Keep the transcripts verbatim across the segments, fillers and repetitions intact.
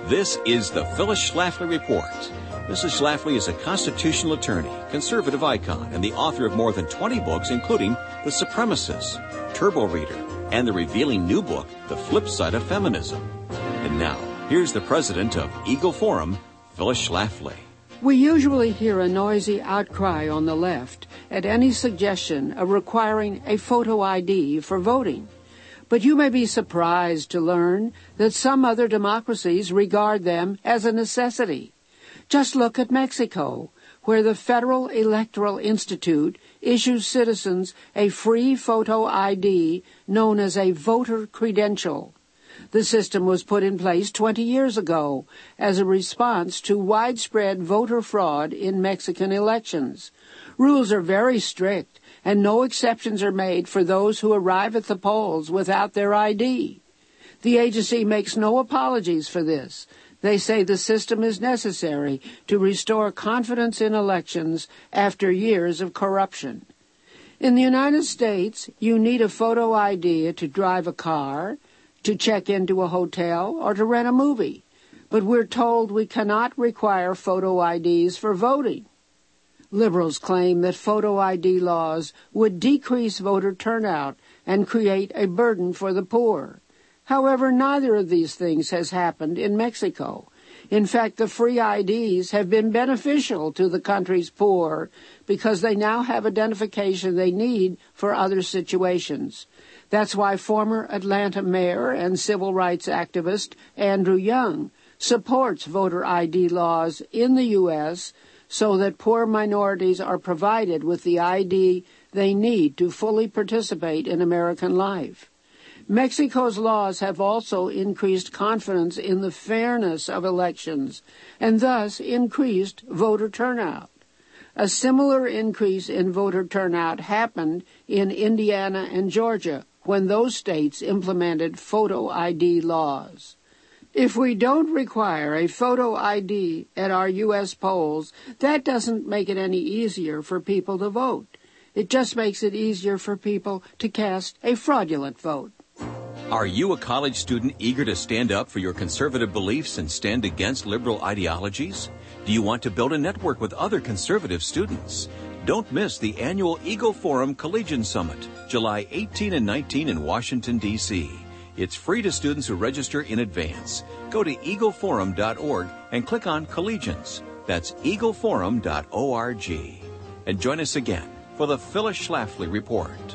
This is the Phyllis Schlafly Report. Missus Schlafly is a constitutional attorney, conservative icon, and the author of more than twenty books, including The Supremacists, Turbo Reader, and the revealing new book, The Flip Side of Feminism. And now, here's the president of Eagle Forum, Phyllis Schlafly. We usually hear a noisy outcry on the left at any suggestion of requiring a photo I D for voting. But you may be surprised to learn that some other democracies regard them as a necessity. Just look at Mexico, where the Federal Electoral Institute issues citizens a free photo I D known as a voter credential. The system was put in place twenty years ago as a response to widespread voter fraud in Mexican elections. Rules are very strict, and no exceptions are made for those who arrive at the polls without their I D. The agency makes no apologies for this. They say the system is necessary to restore confidence in elections after years of corruption. In the United States, you need a photo I D to drive a car, to check into a hotel, or to rent a movie. But we're told we cannot require photo I Ds for voting. Liberals claim that photo I D laws would decrease voter turnout and create a burden for the poor. However, neither of these things has happened in Mexico. In fact, the free I Ds have been beneficial to the country's poor because they now have identification they need for other situations. That's why former Atlanta mayor and civil rights activist Andrew Young supports voter I D laws in the U S so that poor minorities are provided with the I D they need to fully participate in American life. Mexico's laws have also increased confidence in the fairness of elections and thus increased voter turnout. A similar increase in voter turnout happened in Indiana and Georgia when those states implemented photo I D laws. If we don't require a photo I D at our U S polls, that doesn't make it any easier for people to vote. It just makes it easier for people to cast a fraudulent vote. Are you a college student eager to stand up for your conservative beliefs and stand against liberal ideologies? Do you want to build a network with other conservative students? Don't miss the annual Eagle Forum Collegian Summit, July eighteenth and nineteenth in Washington, D C It's free to students who register in advance. Go to eagle forum dot org and click on Collegians. That's eagle forum dot org. And join us again for the Phyllis Schlafly Report.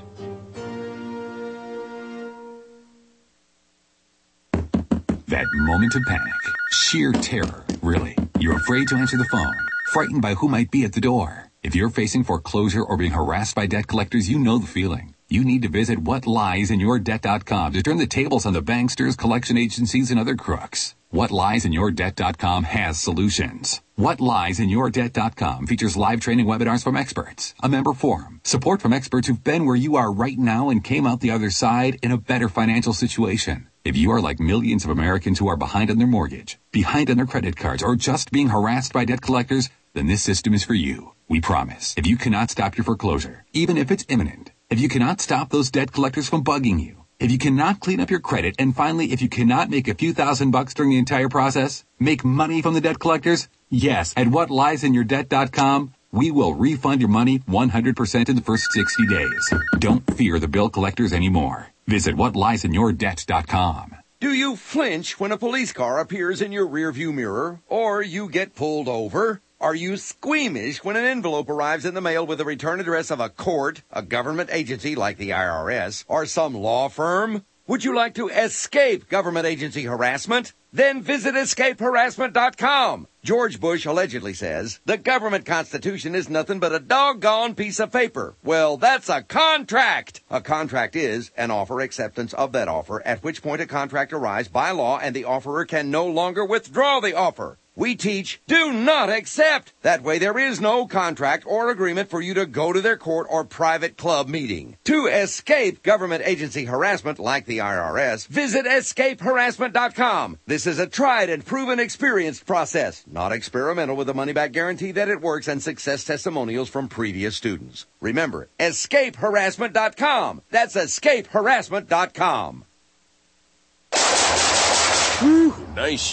That moment of panic, sheer terror, really. You're afraid to answer the phone, frightened by who might be at the door. If you're facing foreclosure or being harassed by debt collectors, you know the feeling. You need to visit what lies in your debt dot com to turn the tables on the banksters, collection agencies, and other crooks. what lies in your debt dot com has solutions. what lies in your debt dot com features live training webinars from experts, a member forum, support from experts who've been where you are right now and came out the other side in a better financial situation. If you are like millions of Americans who are behind on their mortgage, behind on their credit cards, or just being harassed by debt collectors, then this system is for you. We promise. If you cannot stop your foreclosure, even if it's imminent, if you cannot stop those debt collectors from bugging you, if you cannot clean up your credit, and finally, if you cannot make a few thousand bucks during the entire process, make money from the debt collectors, yes, at what lies in your debt dot com, we will refund your money one hundred percent in the first sixty days. Don't fear the bill collectors anymore. Visit what lies in your debt dot com. Do you flinch when a police car appears in your rearview mirror, or you get pulled over? Are you squeamish when an envelope arrives in the mail with the return address of a court, a government agency like the I R S, or some law firm? Would you like to escape government agency harassment? Then visit escape harassment dot com. George Bush allegedly says, the government constitution is nothing but a doggone piece of paper. Well, that's a contract. A contract is an offer acceptance of that offer, at which point a contract arrives by law and the offerer can no longer withdraw the offer. We teach, do not accept. That way there is no contract or agreement for you to go to their court or private club meeting. To escape government agency harassment like the I R S, visit escape harassment dot com. This is a tried and proven experienced process, not experimental, with a money-back guarantee that it works and success testimonials from previous students. Remember, escape harassment dot com. That's escape harassment dot com. Whew, nice shooting.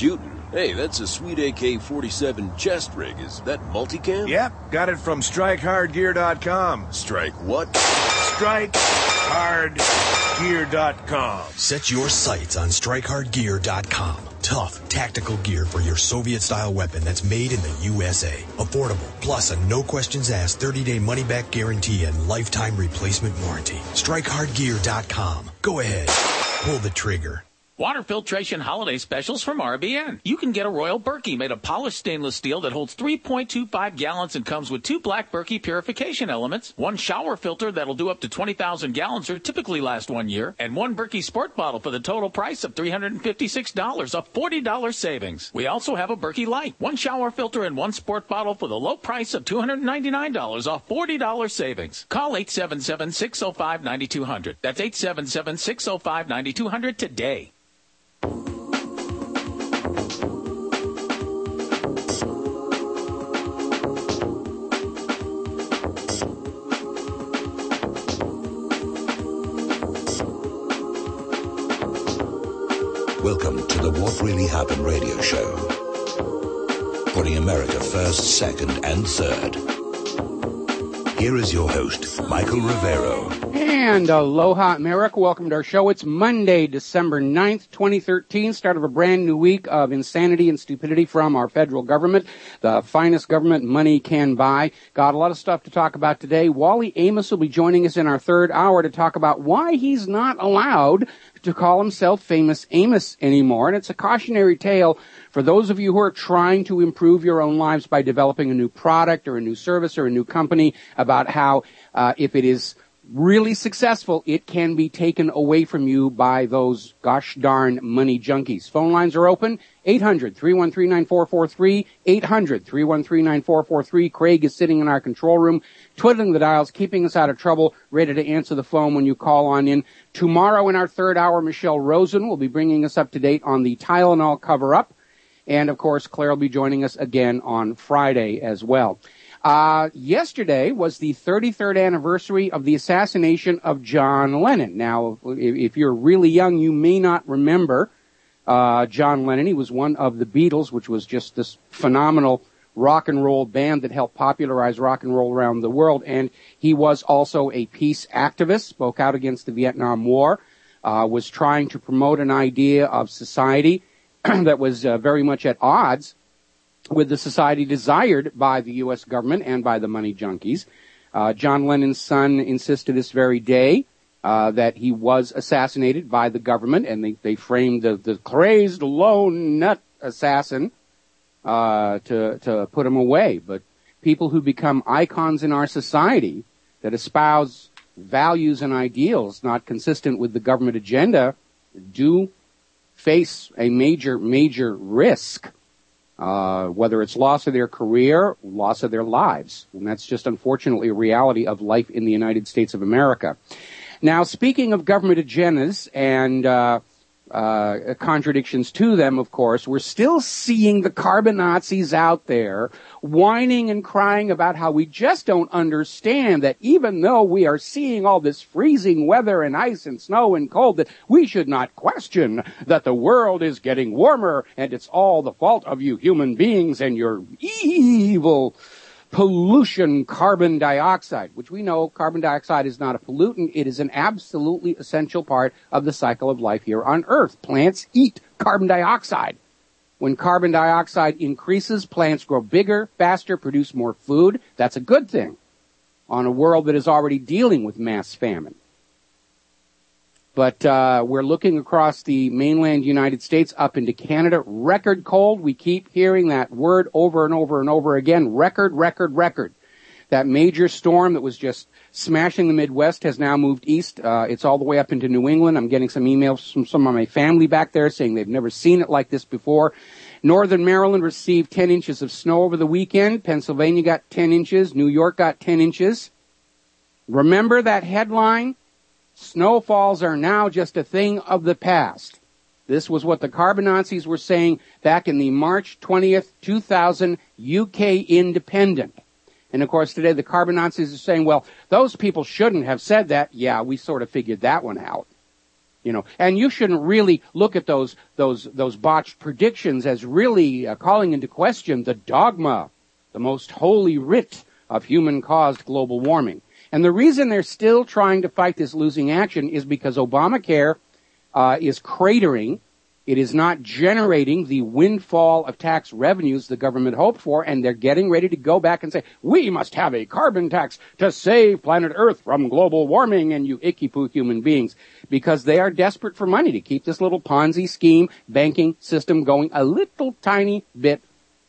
Hey, that's a sweet A K forty-seven chest rig. Is that multicam? Yep, got it from strike hard gear dot com. Strike what? strike hard gear dot com. Set your sights on strike hard gear dot com. Tough, tactical gear for your Soviet-style weapon that's made in the U S A. Affordable, plus a no-questions-asked thirty-day money-back guarantee and lifetime replacement warranty. strike hard gear dot com. Go ahead. Pull the trigger. Water filtration holiday specials from R B N. You can get a Royal Berkey made of polished stainless steel that holds three point two five gallons and comes with two black Berkey purification elements, one shower filter that'll do up to twenty thousand gallons or typically last one year, and one Berkey Sport bottle for the total price of three hundred fifty-six dollars, a forty dollars savings. We also have a Berkey Light, one shower filter and one sport bottle for the low price of two hundred ninety-nine dollars, a forty dollars savings. Call eight seven seven, six oh five, nine two zero zero. That's eight seven seven, six oh five, nine two zero zero today. Welcome to the What Really Happened radio show. Putting America first, second, and third. Here is your host, Michael Rivero. And aloha, America. Welcome to our show. It's Monday, December ninth, twenty thirteen, start of a brand new week of insanity and stupidity from our federal government, the finest government money can buy. Got a lot of stuff to talk about today. Wally Amos will be joining us in our third hour to talk about why he's not allowed to call himself Famous Amos anymore. And it's a cautionary tale for those of you who are trying to improve your own lives by developing a new product or a new service or a new company, about how uh, if it is really successful, it can be taken away from you by those gosh darn money junkies. Phone lines are open. eight hundred, three one three, nine four four three. eight hundred, three one three, nine four four three. Craig is sitting in our control room, twiddling the dials, keeping us out of trouble, ready to answer the phone when you call on in. Tomorrow in our third hour, Michelle Rosen will be bringing us up to date on the Tylenol cover-up. And, of course, Claire will be joining us again on Friday as well. Uh, yesterday was the thirty-third anniversary of the assassination of John Lennon. Now, if, if you're really young, you may not remember uh, John Lennon. He was one of the Beatles, which was just this phenomenal rock and roll band that helped popularize rock and roll around the world. And he was also a peace activist, spoke out against the Vietnam War, uh, was trying to promote an idea of society that was uh, very much at odds with the society desired by the U S government and by the money junkies. Uh, John Lennon's son insists to this very day uh, that he was assassinated by the government, and they, they framed the, the crazed lone nut assassin uh, to, to put him away. But people who become icons in our society that espouse values and ideals not consistent with the government agenda do face a major, major risk. Uh, whether it's loss of their career, loss of their lives. And that's just unfortunately a reality of life in the United States of America. Now, speaking of government agendas and uh, uh, contradictions to them, of course, we're still seeing the carbon Nazis out there whining and crying about how we just don't understand that even though we are seeing all this freezing weather and ice and snow and cold, that we should not question that the world is getting warmer and it's all the fault of you human beings and your evil pollution carbon dioxide, which we know carbon dioxide is not a pollutant. It is an absolutely essential part of the cycle of life here on Earth. Plants eat carbon dioxide. When carbon dioxide increases, plants grow bigger, faster, produce more food. That's a good thing on a world that is already dealing with mass famine. But uh, we're looking across the mainland United States up into Canada. Record cold. We keep hearing that word over and over and over again. Record, record, record. That major storm that was just smashing the Midwest has now moved east. Uh, it's all the way up into New England. I'm getting some emails from some of my family back there saying they've never seen it like this before. Northern Maryland received ten inches of snow over the weekend. Pennsylvania got ten inches. New York got ten inches. Remember that headline? Snowfalls are now just a thing of the past. This was what the carbon Nazis were saying back in the March twentieth, two thousand U K Independent. And, of course, today the carbon Nazis are saying, well, those people shouldn't have said that. Yeah, we sort of figured that one out. You know, and you shouldn't really look at those those those botched predictions as really uh, calling into question the dogma, the most holy writ of human-caused global warming. And the reason they're still trying to fight this losing action is because Obamacare uh, is cratering. It is not generating the windfall of tax revenues the government hoped for, and they're getting ready to go back and say, we must have a carbon tax to save planet Earth from global warming, and you icky-poo human beings, because they are desperate for money to keep this little Ponzi scheme banking system going a little tiny bit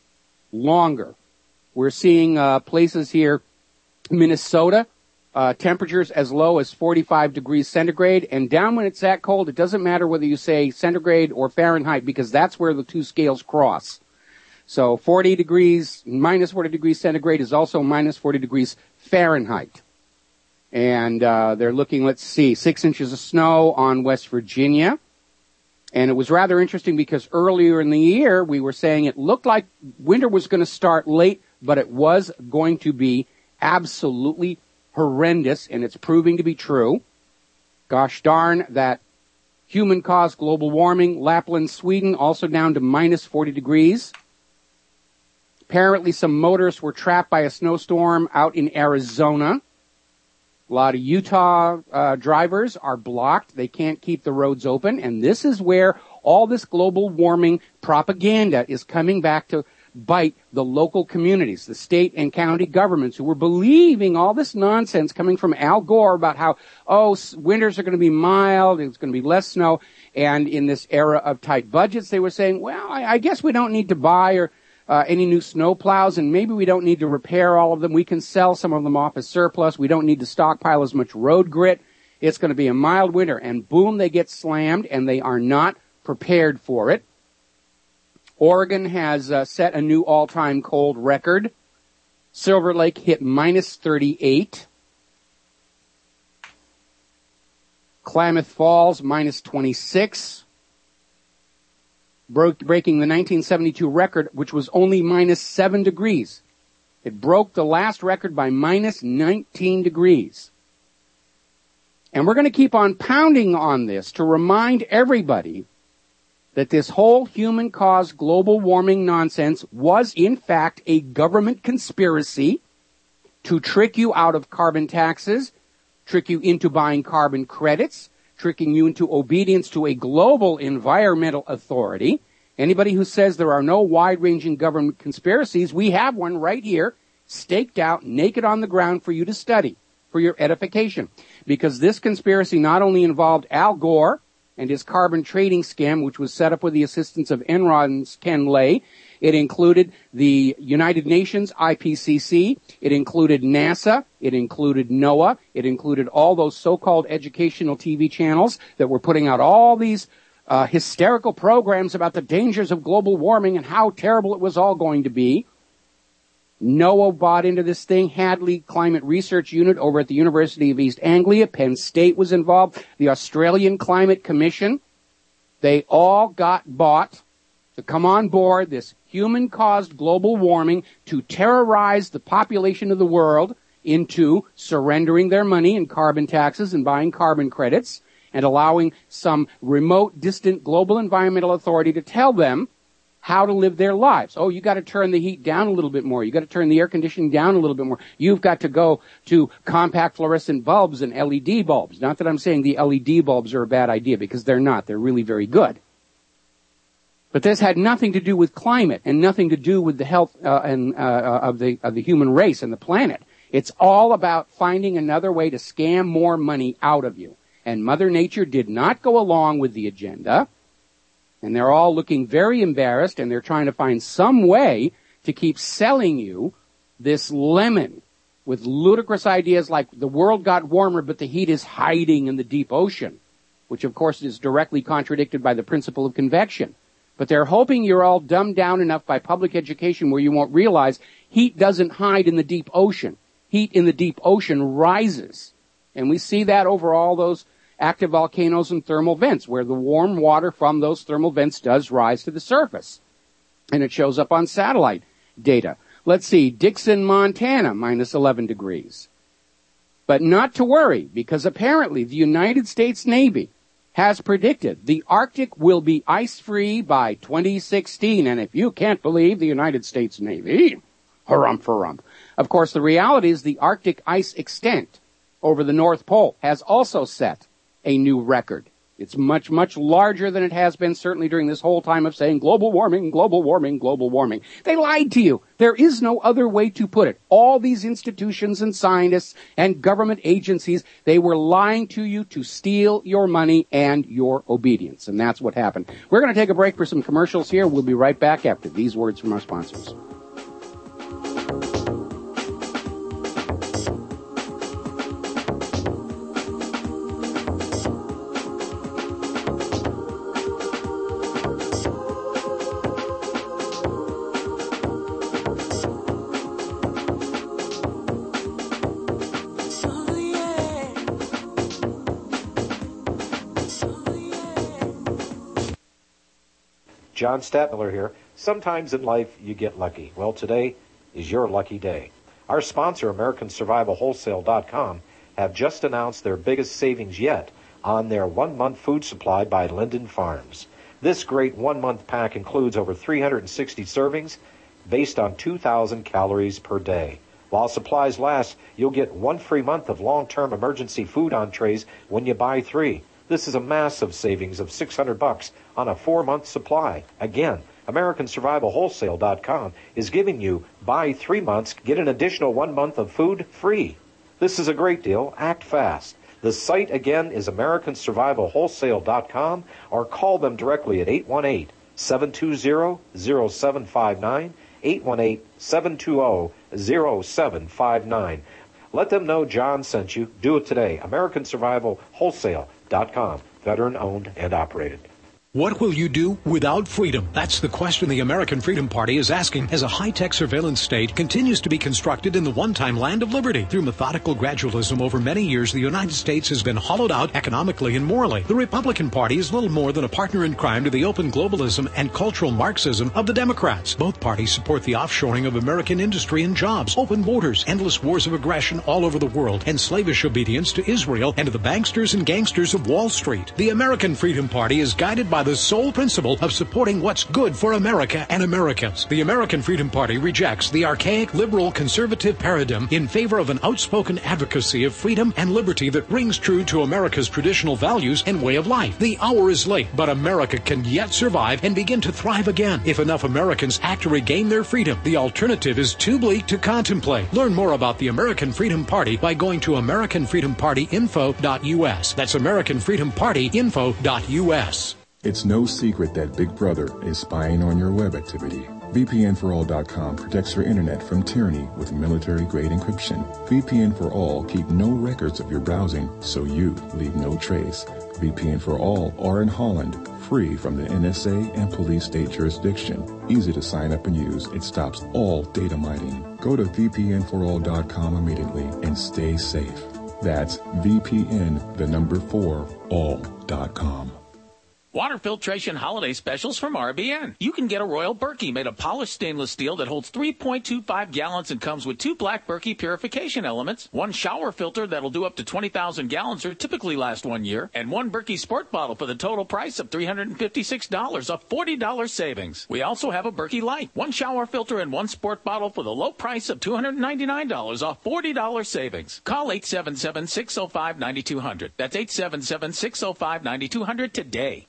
longer. We're seeing uh, places here, Minnesota, Uh, temperatures as low as forty-five degrees centigrade, and down when it's that cold, it doesn't matter whether you say centigrade or Fahrenheit, because that's where the two scales cross. So forty degrees, minus forty degrees centigrade is also minus forty degrees Fahrenheit. And uh, they're looking, let's see, six inches of snow on West Virginia. And it was rather interesting because earlier in the year, we were saying it looked like winter was going to start late, but it was going to be absolutely horrendous, and it's proving to be true. Gosh darn, that human-caused global warming, Lapland, Sweden, also down to minus forty degrees. Apparently some motorists were trapped by a snowstorm out in Arizona. A lot of Utah uh, drivers are blocked. They can't keep the roads open, and this is where all this global warming propaganda is coming back to bite the local communities, the state and county governments who were believing all this nonsense coming from Al Gore about how, oh, winters are going to be mild, it's going to be less snow. And in this era of tight budgets, they were saying, well, I, I guess we don't need to buy or uh, any new snow plows, and maybe we don't need to repair all of them. We can sell some of them off as surplus. We don't need to stockpile as much road grit. It's going to be a mild winter. And boom, they get slammed, and they are not prepared for it. Oregon has uh, set a new all-time cold record. Silver Lake hit minus thirty-eight. Klamath Falls, minus twenty-six. Broke, breaking the nineteen seventy-two record, which was only minus seven degrees. It broke the last record by minus nineteen degrees. And we're going to keep on pounding on this to remind everybody that this whole human-caused global warming nonsense was, in fact, a government conspiracy to trick you out of carbon taxes, trick you into buying carbon credits, tricking you into obedience to a global environmental authority. Anybody who says there are no wide-ranging government conspiracies, we have one right here, staked out, naked on the ground for you to study, for your edification. Because this conspiracy not only involved Al Gore and his carbon trading scam, which was set up with the assistance of Enron's Ken Lay. It included the United Nations, I P C C. It included NASA. It included NOAA. It included all those so-called educational T V channels that were putting out all these uh, hysterical programs about the dangers of global warming and how terrible it was all going to be. NOAA bought into this thing. Hadley Climate Research Unit over at the University of East Anglia. Penn State was involved. The Australian Climate Commission. They all got bought to come on board this human-caused global warming to terrorize the population of the world into surrendering their money in carbon taxes and buying carbon credits and allowing some remote, distant global environmental authority to tell them how to live their lives. Oh, you got to turn the heat down a little bit more. You got to turn the air conditioning down a little bit more. You've got to go to compact fluorescent bulbs and L E D bulbs. Not that I'm saying the L E D bulbs are a bad idea, because they're not. They're really very good. But this had nothing to do with climate and nothing to do with the health uh, and uh, of the of the human race and the planet. It's all about finding another way to scam more money out of you. And Mother Nature did not go along with the agenda. And they're all looking very embarrassed, and they're trying to find some way to keep selling you this lemon with ludicrous ideas like the world got warmer, but the heat is hiding in the deep ocean, which of course is directly contradicted by the principle of convection. But they're hoping you're all dumbed down enough by public education where you won't realize heat doesn't hide in the deep ocean. Heat in the deep ocean rises. And we see that over all those active volcanoes and thermal vents, where the warm water from those thermal vents does rise to the surface. And it shows up on satellite data. Let's see, Dixon, Montana, minus eleven degrees. But not to worry, because apparently the United States Navy has predicted the Arctic will be ice-free by twenty sixteen. And if you can't believe the United States Navy, harumph-harump. Of course, the reality is the Arctic ice extent over the North Pole has also set a new record. It's much, much larger than it has been, certainly during this whole time of saying global warming, global warming, global warming. They lied to you. There is no other way to put it. All these institutions and scientists and government agencies, they were lying to you to steal your money and your obedience. And that's what happened. We're going to take a break for some commercials here. We'll be right back after these words from our sponsors. John Statmiller here. Sometimes in life you get lucky. Well, today is your lucky day. Our sponsor, American Survival Wholesale dot com, have just announced their biggest savings yet on their one-month food supply by Linden Farms. This great one-month pack includes over three hundred sixty servings based on two thousand calories per day. While supplies last, you'll get one free month of long-term emergency food entrees when you buy three. This is a massive savings of six hundred bucks on a four-month supply. Again, American Survival Wholesale dot com is giving you buy three months, get an additional one month of food free. This is a great deal. Act fast. The site again is American Survival Wholesale dot com, or call them directly at eight one eight, seven two zero, zero seven five nine, eight one eight, seven two zero, zero seven five nine. Let them know John sent you. Do it today. American Survival Wholesale dot com. Veteran owned and operated. What will you do without freedom? That's the question the American Freedom Party is asking as a high-tech surveillance state continues to be constructed in the one-time land of liberty. Through methodical gradualism over many years, the United States has been hollowed out economically and morally. The Republican Party is little more than a partner in crime to the open globalism and cultural Marxism of the Democrats. Both parties support the offshoring of American industry and jobs, open borders, endless wars of aggression all over the world, and slavish obedience to Israel and to the banksters and gangsters of Wall Street. The American Freedom Party is guided by the sole principle of supporting what's good for America and Americans. The American Freedom Party rejects the archaic liberal conservative paradigm in favor of an outspoken advocacy of freedom and liberty that rings true to America's traditional values and way of life. The hour is late, but America can yet survive and begin to thrive again if enough Americans act to regain their freedom. The alternative is too bleak to contemplate. Learn more about the American Freedom Party by going to American Freedom Party info dot U S. That's American Freedom Party info dot U S. It's no secret that Big Brother is spying on your web activity. V P N for all dot com protects your internet from tyranny with military-grade encryption. V P N for All keep no records of your browsing, so you leave no trace. V P N for All are in Holland, free from the N S A and police state jurisdiction. Easy to sign up and use. It stops all data mining. Go to V P N for all dot com immediately and stay safe. That's V P N, the number four, all dot com. Water filtration holiday specials from R B N. You can get a Royal Berkey made of polished stainless steel that holds three point two five gallons and comes with two black Berkey purification elements, one shower filter that'll do up to twenty thousand gallons or typically last one year, and one Berkey Sport bottle for the total price of three hundred fifty-six dollars, a forty dollars savings. We also have a Berkey Light, one shower filter and one sport bottle for the low price of two hundred ninety-nine dollars, a forty dollars savings. Call eight seven seven, six oh five, nine two hundred. That's eight seven seven, six oh five, nine two hundred today.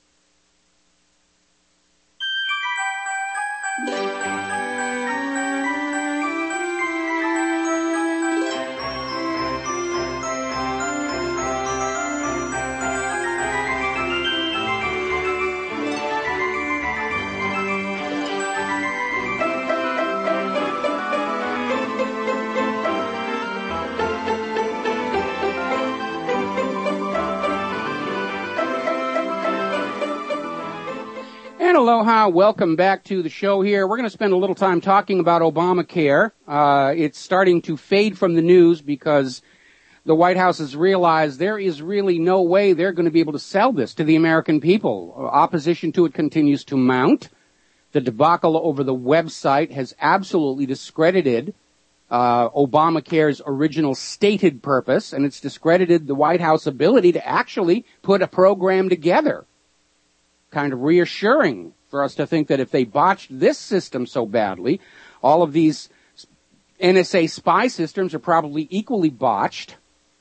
Aloha, welcome back to the show here. We're going to spend a little time talking about Obamacare. Uh, it's starting to fade from the news because the White House has realized there is really no way they're going to be able to sell this to the American people. Opposition to it continues to mount. The debacle over the website has absolutely discredited uh, Obamacare's original stated purpose, and it's discredited the White House ability to actually put a program together. Kind of reassuring for us to think that if they botched this system so badly, all of these N S A spy systems are probably equally botched.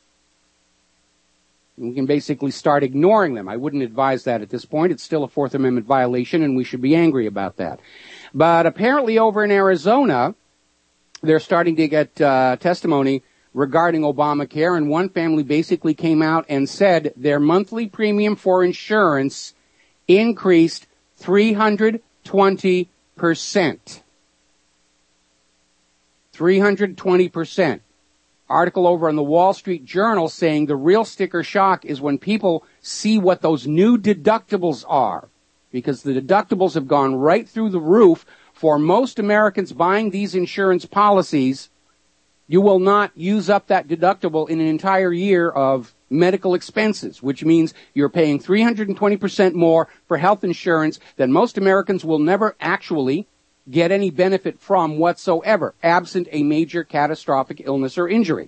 We can basically start ignoring them. I wouldn't advise that at this point. It's still a Fourth Amendment violation, and we should be angry about that. But apparently over in Arizona, they're starting to get uh, testimony regarding Obamacare, and one family basically came out and said their monthly premium for insurance increased three hundred twenty percent. three hundred twenty percent. Article over on the Wall Street Journal saying the real sticker shock is when people see what those new deductibles are, because the deductibles have gone right through the roof for most Americans buying these insurance policies. You will not use up that deductible in an entire year of medical expenses, which means you're paying three hundred twenty percent more for health insurance than most Americans will never actually get any benefit from whatsoever, absent a major catastrophic illness or injury.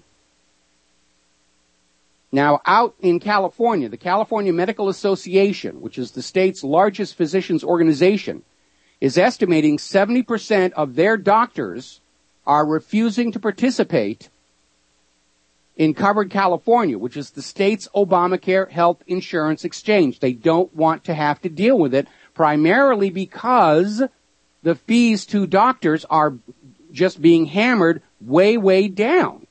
Now, out in California, the California Medical Association, which is the state's largest physicians organization, is estimating seventy percent of their doctors are refusing to participate in Covered California, which is the state's Obamacare health insurance exchange. They don't want to have to deal with it, primarily because the fees to doctors are just being hammered way, way down.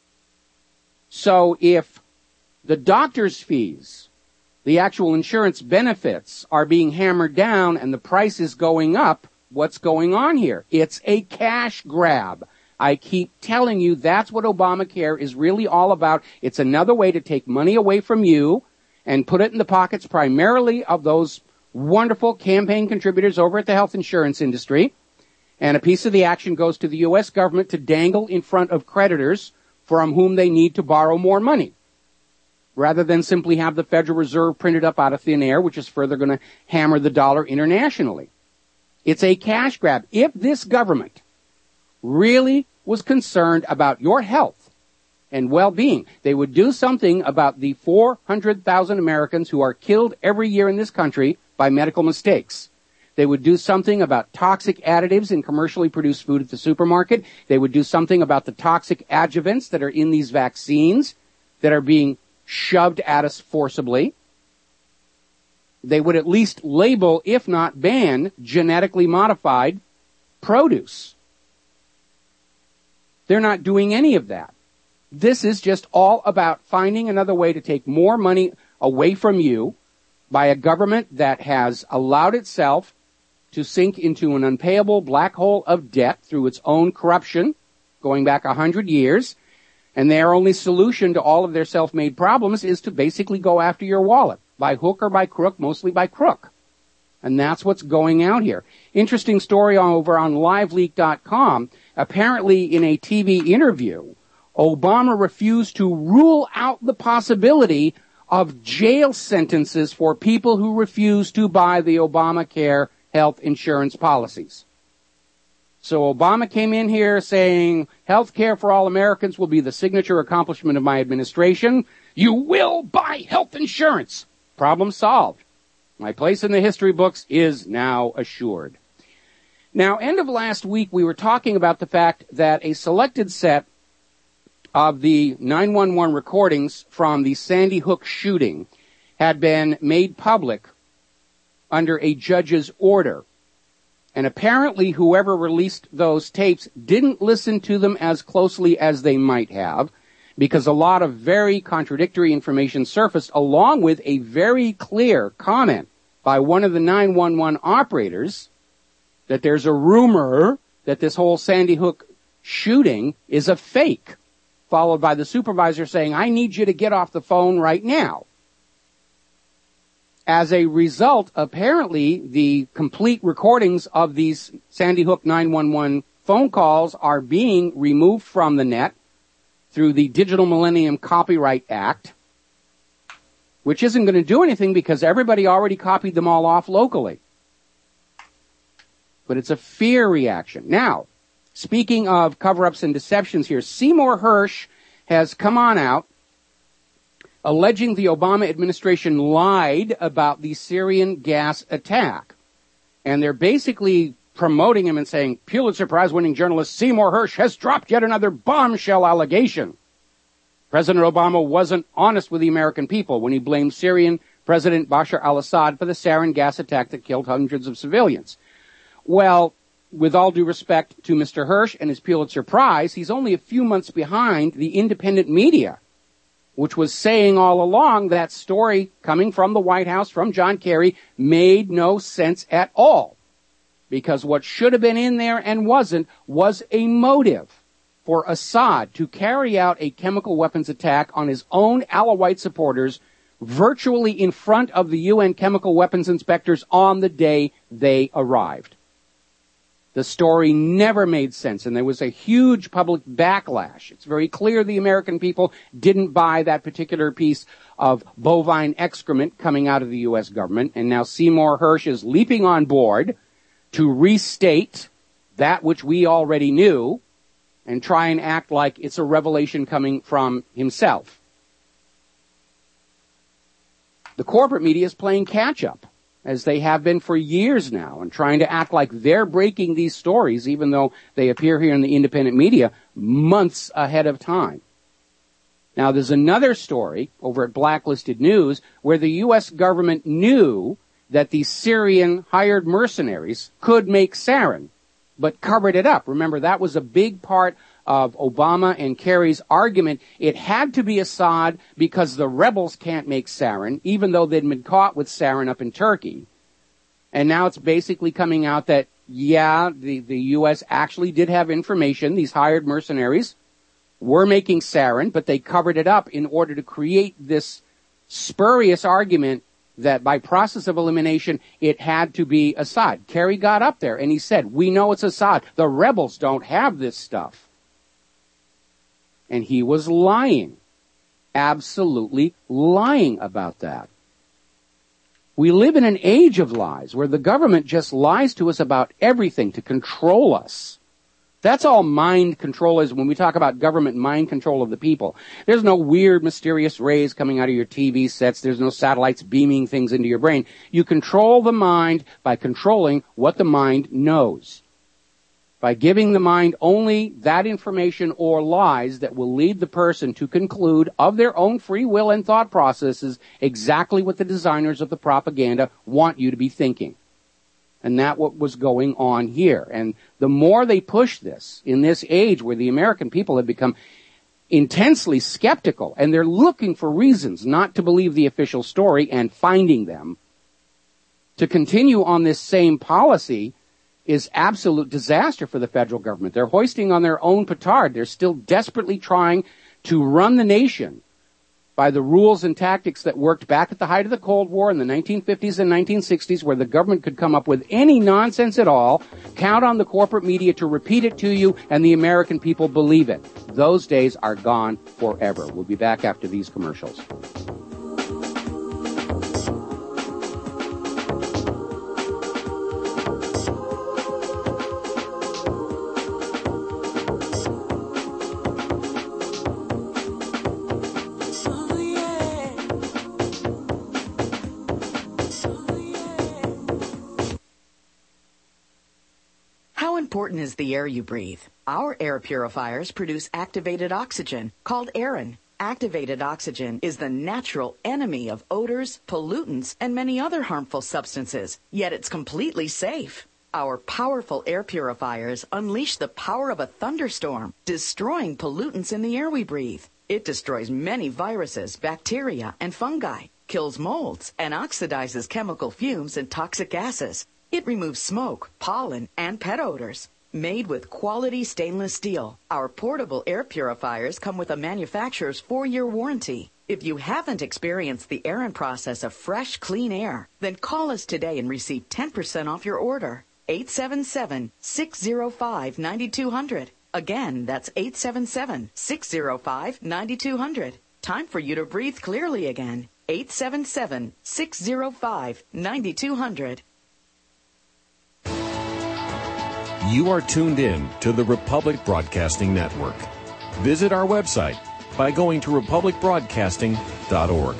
So if the doctor's fees, the actual insurance benefits, are being hammered down and the price is going up, what's going on here? It's a cash grab. I keep telling you that's what Obamacare is really all about. It's another way to take money away from you and put it in the pockets primarily of those wonderful campaign contributors over at the health insurance industry. And a piece of the action goes to the U S government to dangle in front of creditors from whom they need to borrow more money, rather than simply have the Federal Reserve printed up out of thin air, which is further going to hammer the dollar internationally. It's a cash grab. If this government really was concerned about your health and well-being, they would do something about the four hundred thousand Americans who are killed every year in this country by medical mistakes. They would do something about toxic additives in commercially produced food at the supermarket. They would do something about the toxic adjuvants that are in these vaccines that are being shoved at us forcibly. They would at least label, if not ban, genetically modified produce. They're not doing any of that. This is just all about finding another way to take more money away from you by a government that has allowed itself to sink into an unpayable black hole of debt through its own corruption, going back a hundred years, and their only solution to all of their self-made problems is to basically go after your wallet, by hook or by crook, mostly by crook. And that's what's going out here. Interesting story over on live leak dot com. Apparently, in a T V interview, Obama refused to rule out the possibility of jail sentences for people who refuse to buy the Obamacare health insurance policies. So Obama came in here saying, health care for all Americans will be the signature accomplishment of my administration. You will buy health insurance. Problem solved. My place in the history books is now assured. Now, end of last week, we were talking about the fact that a selected set of the nine one one recordings from the Sandy Hook shooting had been made public under a judge's order. And apparently whoever released those tapes didn't listen to them as closely as they might have, because a lot of very contradictory information surfaced, along with a very clear comment by one of the nine one one operators that there's a rumor that this whole Sandy Hook shooting is a fake, followed by the supervisor saying, I need you to get off the phone right now. As a result, apparently, the complete recordings of these Sandy Hook nine one one phone calls are being removed from the net through the Digital Millennium Copyright Act, which isn't going to do anything because everybody already copied them all off locally. But it's a fear reaction. Now, Speaking of cover-ups and deceptions here, Seymour Hersh has come on out alleging the Obama administration lied about the Syrian gas attack. And they're basically promoting him and saying, Pulitzer Prize-winning journalist Seymour Hersh has dropped yet another bombshell allegation. President Obama wasn't honest with the American people when he blamed Syrian President Bashar al-Assad for the sarin gas attack that killed hundreds of civilians. Well, with all due respect to Mister Hersh and his Pulitzer Prize, he's only a few months behind the independent media, which was saying all along that story coming from the White House, from John Kerry, made no sense at all. Because what should have been in there and wasn't was a motive for Assad to carry out a chemical weapons attack on his own Alawite supporters virtually in front of the U N chemical weapons inspectors on the day they arrived. The story never made sense, and there was a huge public backlash. It's very clear the American people didn't buy that particular piece of bovine excrement coming out of the U S government, and now Seymour Hersh is leaping on board to restate that which we already knew and try and act like it's a revelation coming from himself. The corporate media is playing catch-up, as they have been for years now, and trying to act like they're breaking these stories, even though they appear here in the independent media months ahead of time. Now, there's another story over at Blacklisted News where the U S government knew that the Syrian hired mercenaries could make sarin, but covered it up. Remember, that was a big part of Obama and Kerry's argument. It had to be Assad because the rebels can't make sarin, even though they'd been caught with sarin up in Turkey. And now it's basically coming out that, yeah, the, the U S actually did have information. These hired mercenaries were making sarin, but they covered it up in order to create this spurious argument that by process of elimination, it had to be Assad. Kerry got up there and he said, we know it's Assad. The rebels don't have this stuff. And he was lying. Absolutely lying about that. We live in an age of lies where the government just lies to us about everything to control us. That's all mind control is when we talk about government mind control of the people. There's no weird, mysterious rays coming out of your T V sets. There's no satellites beaming things into your brain. You control the mind by controlling what the mind knows. By giving the mind only that information or lies that will lead the person to conclude of their own free will and thought processes exactly what the designers of the propaganda want you to be thinking. And that's what was going on here. And the more they push this in this age where the American people have become intensely skeptical and they're looking for reasons not to believe the official story and finding them, to continue on this same policy is absolute disaster for the federal government. They're hoisting on their own petard. They're still desperately trying to run the nation by the rules and tactics that worked back at the height of the Cold War in the nineteen fifties and nineteen sixties, where the government could come up with any nonsense at all, count on the corporate media to repeat it to you, and the American people believe it. Those days are gone forever. We'll be back after these commercials. How important is the air you breathe? Our air purifiers produce activated oxygen, called Aerin. Activated oxygen is the natural enemy of odors, pollutants, and many other harmful substances, yet it's completely safe. Our powerful air purifiers unleash the power of a thunderstorm, destroying pollutants in the air we breathe. It destroys many viruses, bacteria, and fungi, kills molds, and oxidizes chemical fumes and toxic gases. It removes smoke, pollen, and pet odors. Made with quality stainless steel, our portable air purifiers come with a manufacturer's four-year warranty. If you haven't experienced the Aerin process of fresh, clean air, then call us today and receive ten percent off your order. eight seven seven, six zero five, nine two zero zero. Again, that's eight seven seven, six zero five, nine two zero zero. Time for you to breathe clearly again. eight seven seven, six zero five, nine two zero zero. You are tuned in to the Republic Broadcasting Network. Visit our website by going to republic broadcasting dot org.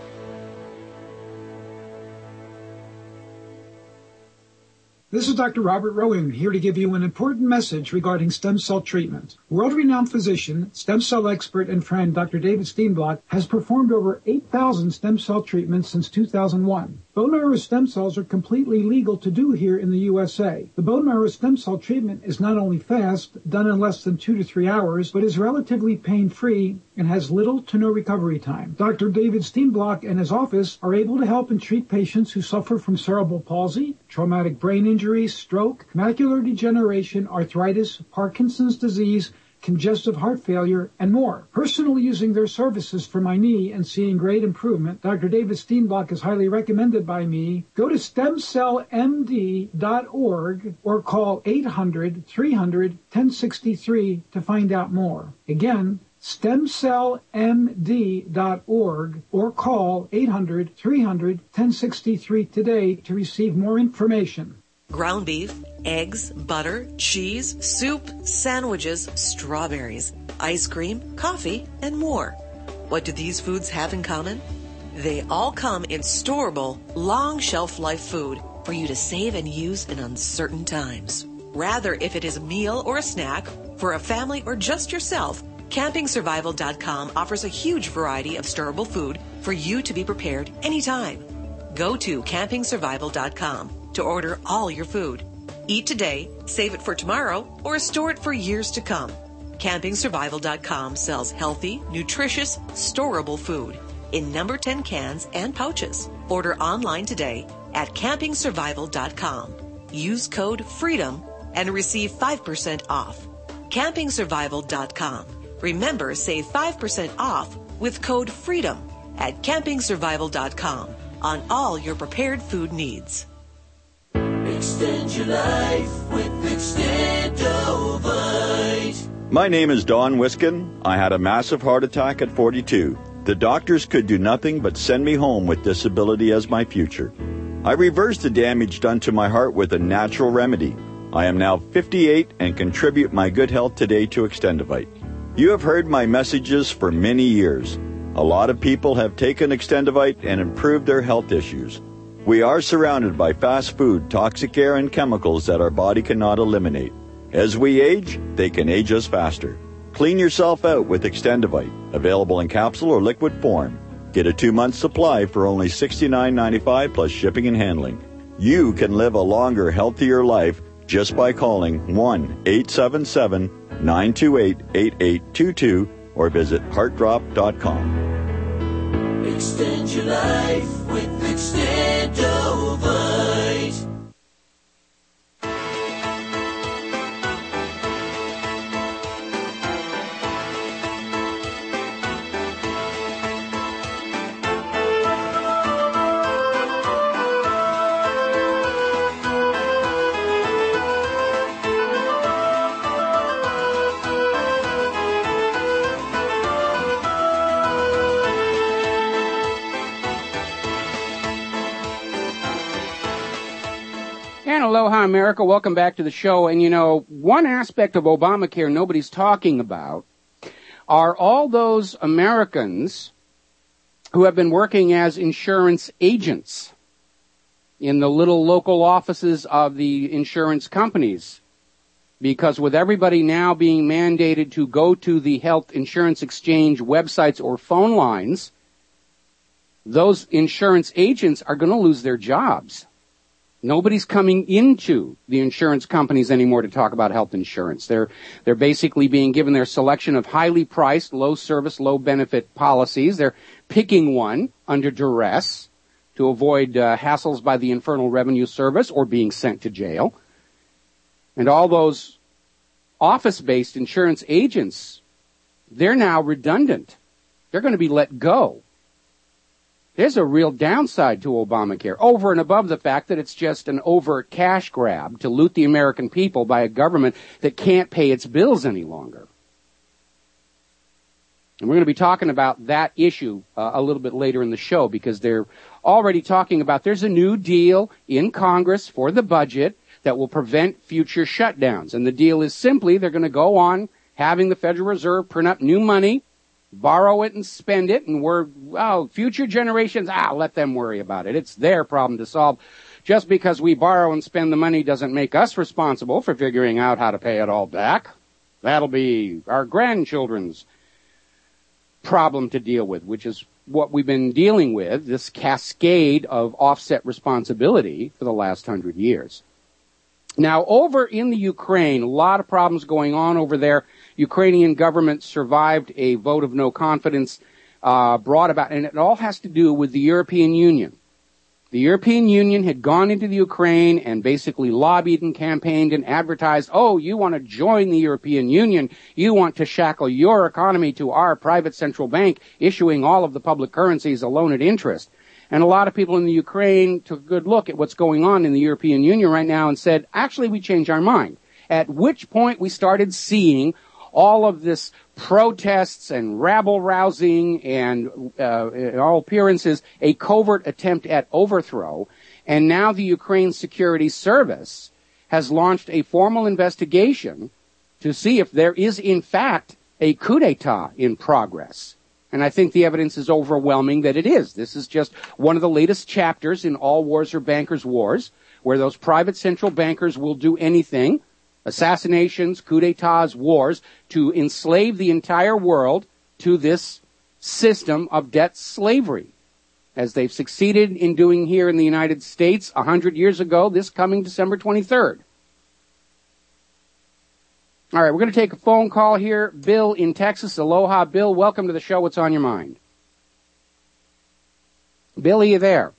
This is Doctor Robert Rowan, here to give you an important message regarding stem cell treatment. World-renowned physician, stem cell expert, and friend Doctor David Steenblock has performed over eight thousand stem cell treatments since two thousand one. Bone marrow stem cells are completely legal to do here in the U S A. The bone marrow stem cell treatment is not only fast, done in less than two to three hours, but is relatively pain-free and has little to no recovery time. Doctor David Steenblock and his office are able to help and treat patients who suffer from cerebral palsy, traumatic brain injury, stroke, macular degeneration, arthritis, Parkinson's disease, congestive heart failure, and more. Personally using their services for my knee and seeing great improvement, Doctor David Steenblock is highly recommended by me. Go to stem cell m d dot org or call eight hundred, three hundred, ten sixty-three to find out more. Again, stem cell m d dot org or call eight hundred, three hundred, ten sixty-three today to receive more information. Ground beef, eggs, butter, cheese, soup, sandwiches, strawberries, ice cream, coffee, and more. What do these foods have in common? They all come in storable, long shelf life food for you to save and use in uncertain times. Rather, if it is a meal or a snack, for a family or just yourself, camping survival dot com offers a huge variety of storable food for you to be prepared anytime. Go to camping survival dot com to order all your food. Eat today, save it for tomorrow, or store it for years to come. camping survival dot com sells healthy, nutritious, storable food in number ten cans and pouches. Order online today at camping survival dot com. Use code FREEDOM and receive five percent off. camping survival dot com. Remember, save five percent off with code FREEDOM at camping survival dot com on all your prepared food needs. Extend your life with Extendovite. My name is Don Wiskin. I had a massive heart attack at forty-two. The doctors could do nothing but send me home with disability as my future. I reversed the damage done to my heart with a natural remedy. I am now fifty-eight and contribute my good health today to Extendovite. You have heard my messages for many years. A lot of people have taken Extendovite and improved their health issues. We are surrounded by fast food, toxic air, and chemicals that our body cannot eliminate. As we age, they can age us faster. Clean yourself out with Extendovite, available in capsule or liquid form. Get a two-month supply for only sixty-nine ninety-five plus shipping and handling. You can live a longer, healthier life just by calling one eight seven seven, nine two eight, eight eight two two or visit heart drop dot com. Extend your life with Extendovite. Aloha, America. Welcome back to the show. And, you know, one aspect of Obamacare nobody's talking about are all those Americans who have been working as insurance agents in the little local offices of the insurance companies. Because with everybody now being mandated to go to the health insurance exchange websites or phone lines, those insurance agents are going to lose their jobs. Nobody's coming into the insurance companies anymore to talk about health insurance. They're they're basically being given their selection of highly priced, low service, low benefit policies. They're picking one under duress to avoid uh, hassles by the Internal Revenue Service or being sent to jail. And all those office-based insurance agents, they're now redundant. They're going to be let go. There's a real downside to Obamacare, over and above the fact that it's just an overt cash grab to loot the American people by a government that can't pay its bills any longer. And we're going to be talking about that issue uh, a little bit later in the show, because they're already talking about there's a new deal in Congress for the budget that will prevent future shutdowns. And the deal is simply they're going to go on having the Federal Reserve print up new money, borrow it and spend it, and we're, oh, future generations, ah, let them worry about it. It's their problem to solve. Just because we borrow and spend the money doesn't make us responsible for figuring out how to pay it all back. That'll be our grandchildren's problem to deal with, which is what we've been dealing with, this cascade of offset responsibility for the last hundred years. Now, over in the Ukraine, a lot of problems going on over there. Ukrainian government survived a vote of no confidence uh, brought about, and it all has to do with the European Union. The European Union had gone into the Ukraine and basically lobbied and campaigned and advertised, oh, you want to join the European Union, you want to shackle your economy to our private central bank, issuing all of the public currencies alone at interest. And a lot of people in the Ukraine took a good look at what's going on in the European Union right now and said, actually, we changed our mind. At which point we started seeing all of this protests and rabble-rousing and, uh, in all appearances, a covert attempt at overthrow. And now the Ukraine Security Service has launched a formal investigation to see if there is, in fact, a coup d'etat in progress. And I think the evidence is overwhelming that it is. This is just one of the latest chapters in All Wars Are Bankers' Wars, where those private central bankers will do anything, assassinations, coup d'etats, wars, to enslave the entire world to this system of debt slavery, as they've succeeded in doing here in the United States a hundred years ago, this coming December twenty-third. All right, we're going to take a phone call here. Bill in Texas. Aloha, Bill. Welcome to the show. What's on your mind? Bill, are you there?